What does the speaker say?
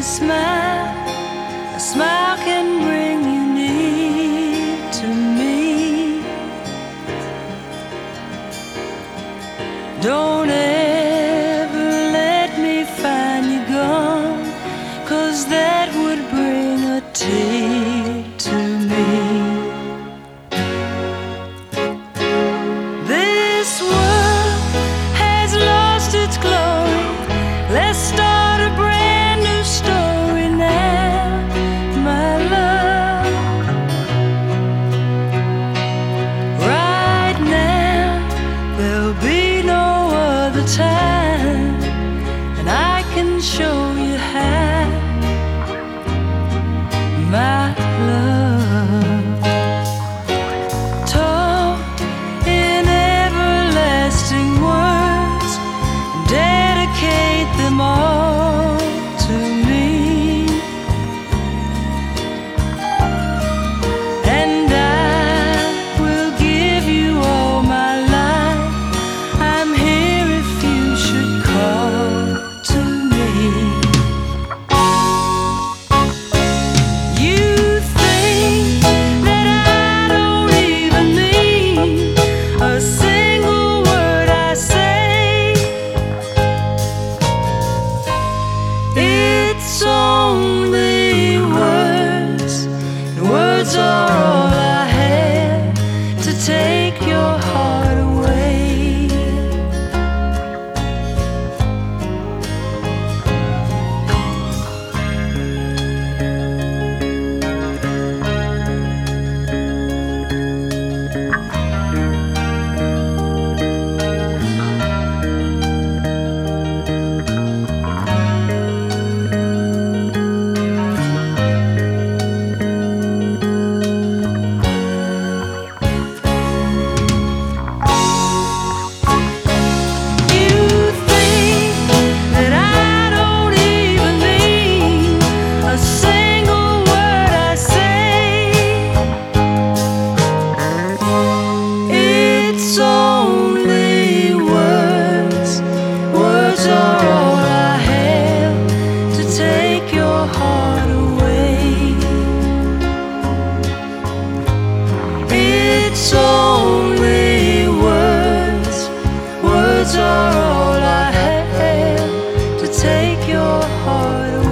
smile. A smile can bring you near to me. Don't ever let me find you gone, 'cause that would bring a tear to me. This world has lost its glory. Let's start a brand new story now, my love. Right now, there'll be no other time, and I can show you how, my love. Talk in everlasting words, dedicate them all to me, and I will give you all my life. I'm here if you should call to me. You think that I don't even mean a single word I say. It's only words, and words are all I have to take your heart away. It's only words, words are all I have to take your heart away.